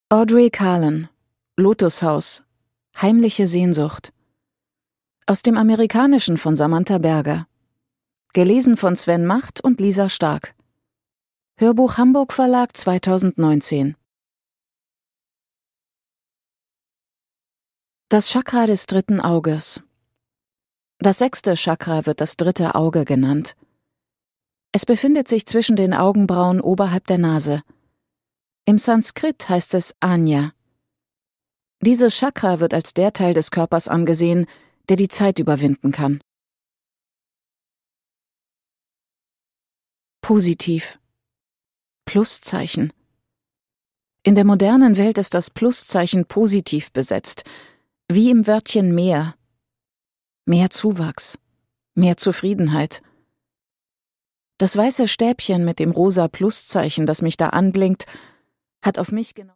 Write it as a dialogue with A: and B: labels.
A: Audrey Carlan, Lotushaus, heimliche Sehnsucht. Aus dem Amerikanischen von Samantha Berger. Gelesen von Sven Macht und Lisa Stark. Hörbuch Hamburg Verlag 2019. Das Chakra des dritten Auges. Das 6. Chakra wird das dritte Auge genannt. Es befindet sich zwischen den Augenbrauen oberhalb der Nase. Im Sanskrit heißt es Ajna. Dieses Chakra wird als der Teil des Körpers angesehen, der die Zeit überwinden kann. Positiv. Pluszeichen. In der modernen Welt ist das Pluszeichen positiv besetzt, wie im Wörtchen mehr. Mehr Zuwachs, mehr Zufriedenheit. Das weiße Stäbchen mit dem rosa Pluszeichen, das mich da anblinkt, hat auf mich genau